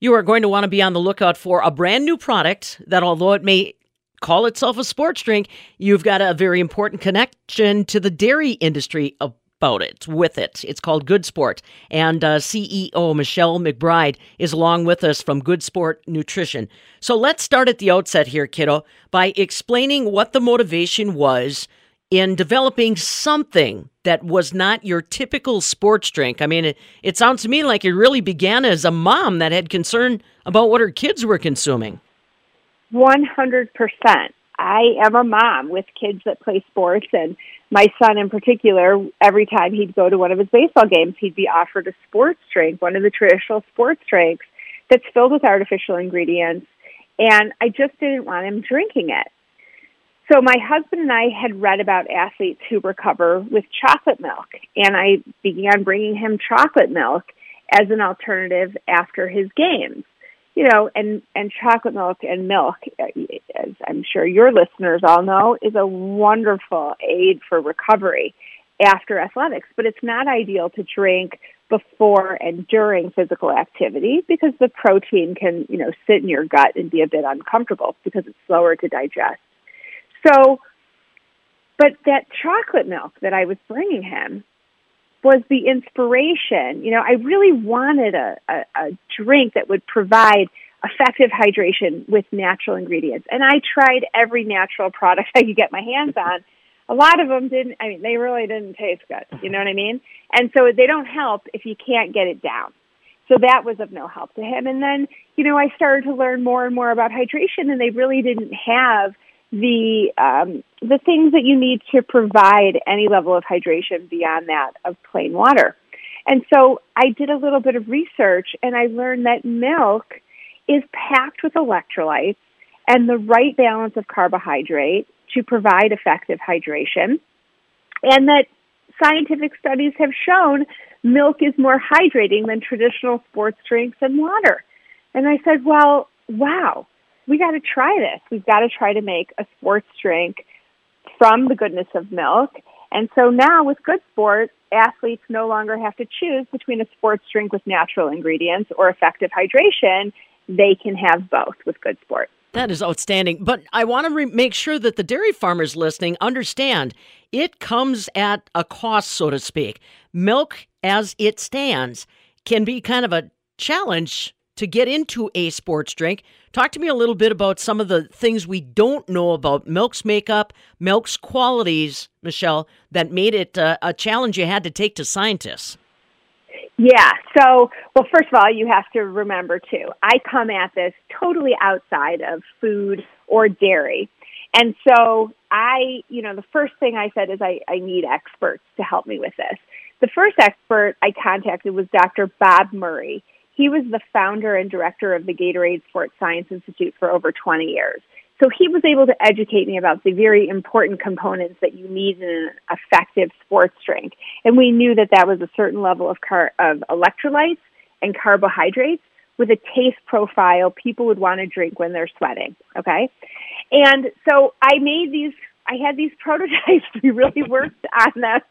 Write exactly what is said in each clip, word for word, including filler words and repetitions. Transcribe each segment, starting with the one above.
You are going to want to be on the lookout for a brand new product that, although it may call itself a sports drink, you've got a very important connection to the dairy industry about it, with it. It's called Good Sport. And uh, C E O Michelle McBride is along with us from Good Sport Nutrition. So let's start at the outset here, kiddo, by explaining what the motivation was in developing something that was not your typical sports drink. I mean, it, it sounds to me like it really began as a mom that had concern about what her kids were consuming. one hundred percent. I am a mom with kids that play sports, and my son in particular, every time he'd go to one of his baseball games, he'd be offered a sports drink, one of the traditional sports drinks that's filled with artificial ingredients, and I just didn't want him drinking it. So my husband and I had read about athletes who recover with chocolate milk, and I began bringing him chocolate milk as an alternative after his games. You know, and, and chocolate milk and milk, as I'm sure your listeners all know, is a wonderful aid for recovery after athletics. But it's not ideal to drink before and during physical activity because the protein can, you know, sit in your gut and be a bit uncomfortable because it's slower to digest. So, but that chocolate milk that I was bringing him was the inspiration. You know, I really wanted a, a, a drink that would provide effective hydration with natural ingredients. And I tried every natural product I could get my hands on. A lot of them didn't, I mean, they really didn't taste good. You know what I mean? And so they don't help if you can't get it down. So that was of no help to him. And then, you know, I started to learn more and more about hydration, and they really didn't have the um, the things that you need to provide any level of hydration beyond that of plain water. And so I did a little bit of research, and I learned that milk is packed with electrolytes and the right balance of carbohydrate to provide effective hydration, and that scientific studies have shown milk is more hydrating than traditional sports drinks and water. And I said, well, wow. We got to try this. We've got to try to make a sports drink from the goodness of milk. And so now with Good Sport, athletes no longer have to choose between a sports drink with natural ingredients or effective hydration. They can have both with Good Sport. That is outstanding. But I want to re- make sure that the dairy farmers listening understand it comes at a cost, so to speak. Milk, as it stands, can be kind of a challenge to get into a sports drink. Talk to me a little bit about some of the things we don't know about milk's makeup, milk's qualities, Michelle, that made it uh, a challenge you had to take to scientists. Yeah. So, well, first of all, you have to remember, too, I come at this totally outside of food or dairy. And so I, you know, the first thing I said is I, I need experts to help me with this. The first expert I contacted was Doctor Bob Murray. He was the founder and director of the Gatorade Sports Science Institute for over twenty years. So he was able to educate me about the very important components that you need in an effective sports drink. And we knew that that was a certain level of, car- of electrolytes and carbohydrates with a taste profile people would want to drink when they're sweating, okay? And so I made these, I had these prototypes. We really worked on them.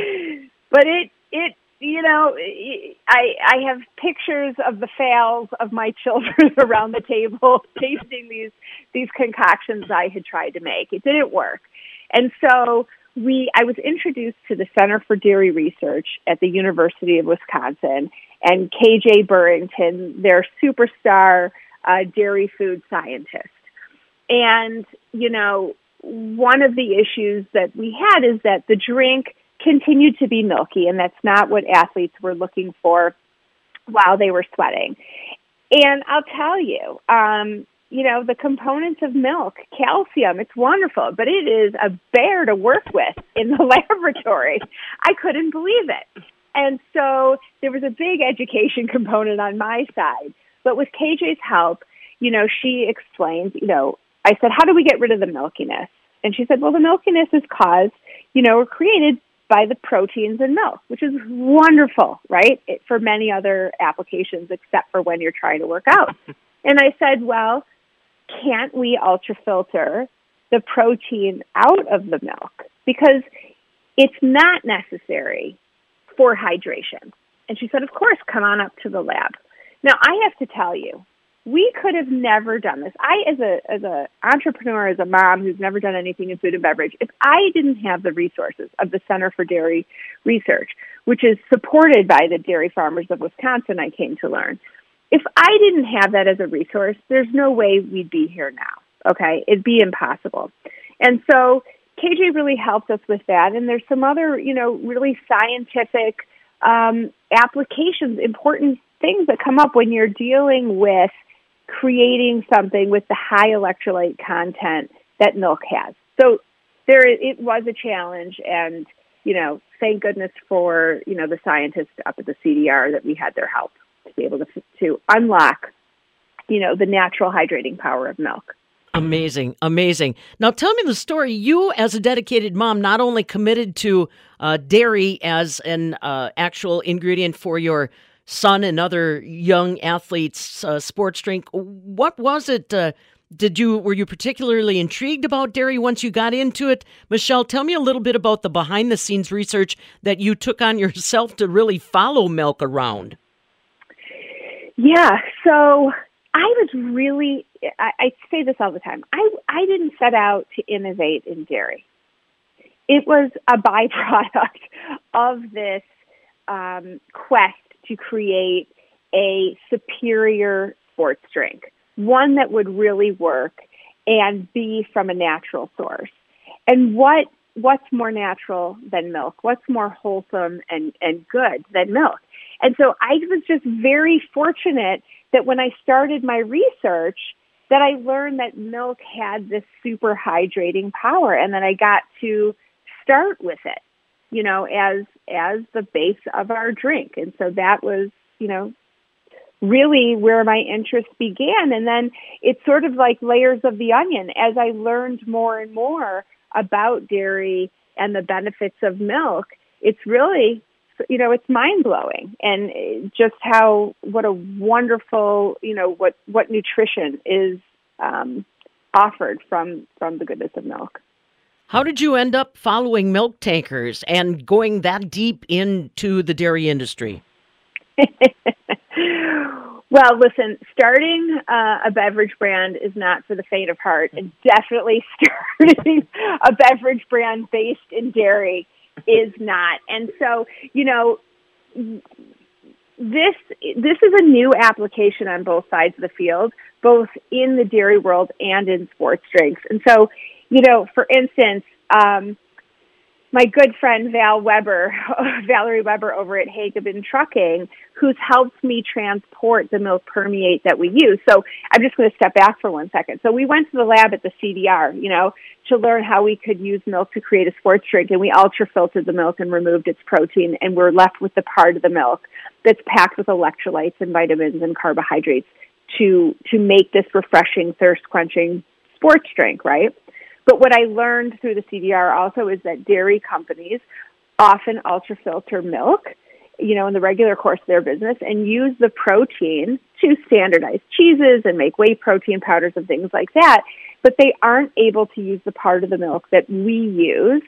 But it, it, you know, I I have pictures of the fails of my children around the table tasting these these concoctions I had tried to make. It didn't work. And so we I was introduced to the Center for Dairy Research at the University of Wisconsin, and K J Burrington, their superstar uh, dairy food scientist. And, you know, one of the issues that we had is that the drink continued to be milky, and that's not what athletes were looking for while they were sweating. And I'll tell you, um, you know, the components of milk, calcium, it's wonderful, but it is a bear to work with in the laboratory. I couldn't believe it. And so there was a big education component on my side. But with K J's help, you know, she explained, you know, I said, how do we get rid of the milkiness? And she said, well, the milkiness is caused, you know, or created by the proteins in milk, which is wonderful, right, it, for many other applications except for when you're trying to work out. And I said, well, can't we ultrafilter the protein out of the milk? Because it's not necessary for hydration. And she said, of course, come on up to the lab. Now, I have to tell you, we could have never done this. I, as a as a entrepreneur, as a mom who's never done anything in food and beverage, if I didn't have the resources of the Center for Dairy Research, which is supported by the Dairy Farmers of Wisconsin, I came to learn, if I didn't have that as a resource, there's no way we'd be here now, okay? It'd be impossible. And so K J really helped us with that. And there's some other, you know, really scientific um, applications, important things that come up when you're dealing with creating something with the high electrolyte content that milk has. So there, it was a challenge, and, you know, thank goodness for, you know, the scientists up at the C D R that we had their help to be able to, to unlock, you know, the natural hydrating power of milk. Amazing, amazing. Now tell me the story. You, as a dedicated mom, not only committed to uh, dairy as an uh, actual ingredient for your son and other young athletes' uh, sports drink. What was it? Uh, did you were you particularly intrigued about dairy once you got into it? Michelle, tell me a little bit about the behind-the-scenes research that you took on yourself to really follow milk around. Yeah, so I was really, I, I say this all the time, I, I didn't set out to innovate in dairy. It was a byproduct of this um, quest to create a superior sports drink, one that would really work and be from a natural source. And what what's more natural than milk? What's more wholesome and, and good than milk? And so I was just very fortunate that when I started my research, that I learned that milk had this super hydrating power, and that I got to start with it, you know, as as the base of our drink. And so that was, you know, really where my interest began. And then it's sort of like layers of the onion. As I learned more and more about dairy and the benefits of milk, it's really, you know, it's mind-blowing. And just how, what a wonderful, you know, what, what nutrition is um, offered from, from the goodness of milk. How did you end up following Milk Tankers and going that deep into the dairy industry? Well, listen, starting uh, a beverage brand is not for the faint of heart, and definitely starting a beverage brand based in dairy is not. And so, you know, this this is a new application on both sides of the field, both in the dairy world and in sports drinks. And so, you know, for instance, um, my good friend Val Weber, Valerie Weber over at Hageben Trucking, who's helped me transport the milk permeate that we use. So I'm just going to step back for one second. So we went to the lab at the C D R, you know, to learn how we could use milk to create a sports drink, and we ultra-filtered the milk and removed its protein, and we're left with the part of the milk that's packed with electrolytes and vitamins and carbohydrates to to make this refreshing, thirst-quenching sports drink, right? But what I learned through the C D R also is that dairy companies often ultra-filter milk, you know, in the regular course of their business, and use the protein to standardize cheeses and make whey protein powders and things like that. But they aren't able to use the part of the milk that we use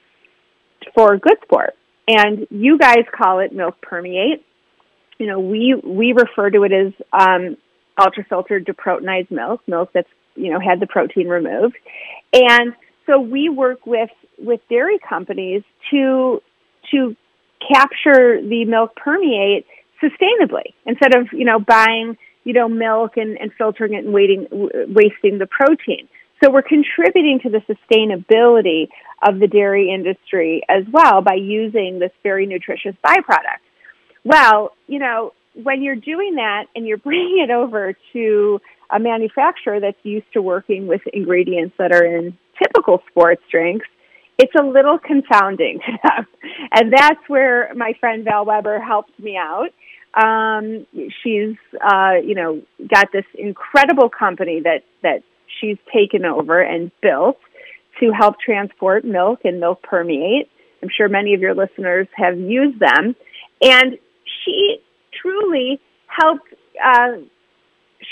for Good Sport. And you guys call it milk permeate. You know, we we refer to it as um, ultra-filtered deproteinized milk, milk that's, you know, had the protein removed. And so we work with, with dairy companies to to capture the milk permeate sustainably instead of, you know, buying, you know, milk and, and filtering it and waiting, w- wasting the protein. So we're contributing to the sustainability of the dairy industry as well by using this very nutritious byproduct. Well, you know, when you're doing that and you're bringing it over to a manufacturer that's used to working with ingredients that are in typical sports drinks, it's a little confounding to them. And that's where my friend Val Weber helped me out. Um, she's, uh, you know, got this incredible company that, that she's taken over and built to help transport milk and milk permeate. I'm sure many of your listeners have used them. And she truly helped, uh, she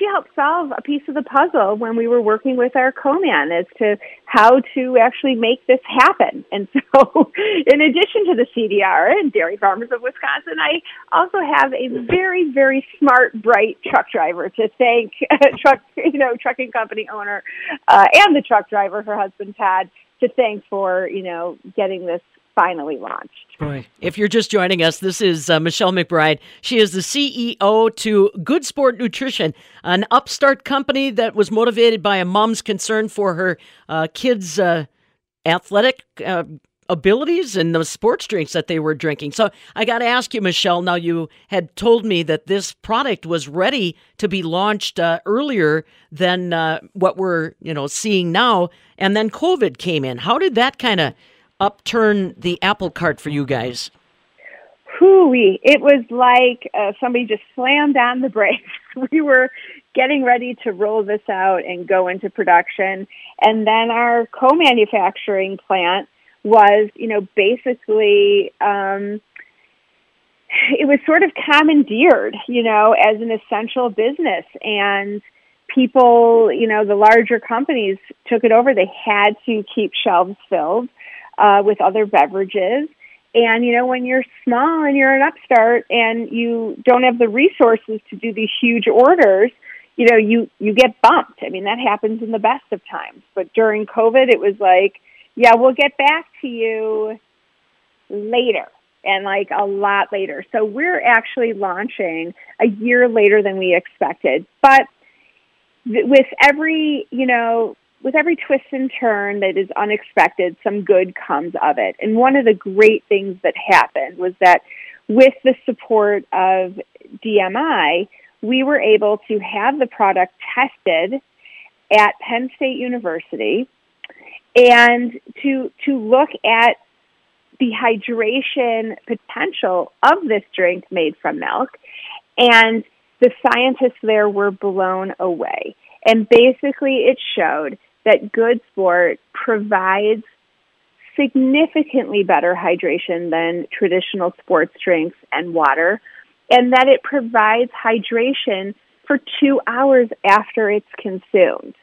she helped solve a piece of the puzzle when we were working with our co-man as to how to actually make this happen. And so in addition to the C D R and Dairy Farmers of Wisconsin, I also have a very, very smart, bright truck driver to thank, truck, you know, trucking company owner, uh, and the truck driver, her husband, Todd, to thank for, you know, getting this finally launched. Boy, if you're just joining us, this is uh, Michelle McBride. She is the C E O to Good Sport Nutrition, an upstart company that was motivated by a mom's concern for her uh, kids' uh, athletic uh, abilities and the sports drinks that they were drinking. So I got to ask you, Michelle, now you had told me that this product was ready to be launched uh, earlier than uh, what we're, you know, seeing now, and then COVID came in. How did that kind of upturn the apple cart for you guys? Hooey. It was like uh, somebody just slammed on the brakes. We were getting ready to roll this out and go into production. And then our co-manufacturing plant was, you know, basically, um, it was sort of commandeered, you know, as an essential business. And people, you know, the larger companies took it over. They had to keep shelves filled Uh, with other beverages. And, you know, when you're small and you're an upstart and you don't have the resources to do these huge orders, you know, you, you get bumped. I mean, that happens in the best of times. But during COVID, it was like, yeah, we'll get back to you later, and like a lot later. So we're actually launching a year later than we expected. But th- with every, you know, with every twist and turn that is unexpected, some good comes of it. And one of the great things that happened was that with the support of D M I, we were able to have the product tested at Penn State University and to to look at the hydration potential of this drink made from milk. And the scientists there were blown away. And basically it showed that Good Sport provides significantly better hydration than traditional sports drinks and water, and that it provides hydration for two hours after it's consumed.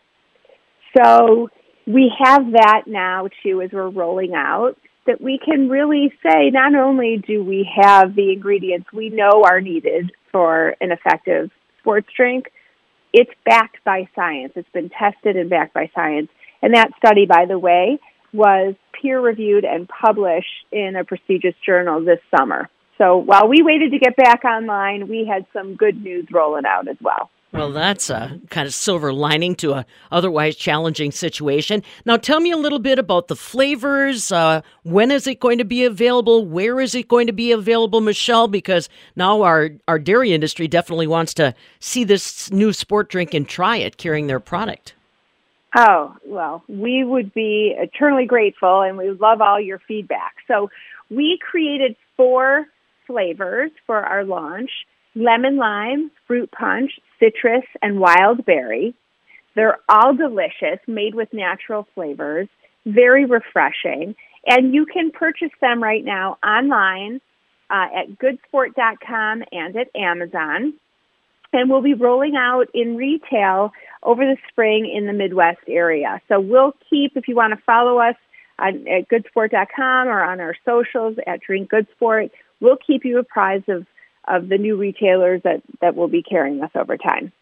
So we have that now, too, as we're rolling out, that we can really say not only do we have the ingredients we know are needed for an effective sports drink, it's backed by science. It's been tested and backed by science. And that study, by the way, was peer-reviewed and published in a prestigious journal this summer. So while we waited to get back online, we had some good news rolling out as well. Well, that's a kind of silver lining to a otherwise challenging situation. Now, tell me a little bit about the flavors. Uh, when is it going to be available? Where is it going to be available, Michelle? Because now our, our dairy industry definitely wants to see this new sport drink and try it, carrying their product. Oh, well, we would be eternally grateful, and we would love all your feedback. So we created four flavors for our launch: lemon lime, fruit punch, citrus, and wild berry. They're all delicious, made with natural flavors, very refreshing. And you can purchase them right now online uh, at good sport dot com and at Amazon. And we'll be rolling out in retail over the spring in the Midwest area. So we'll keep, if you want to follow us on, at good sport dot com or on our socials at Drink Good Sport, we'll keep you apprised of of the new retailers that, that will be carrying us over time.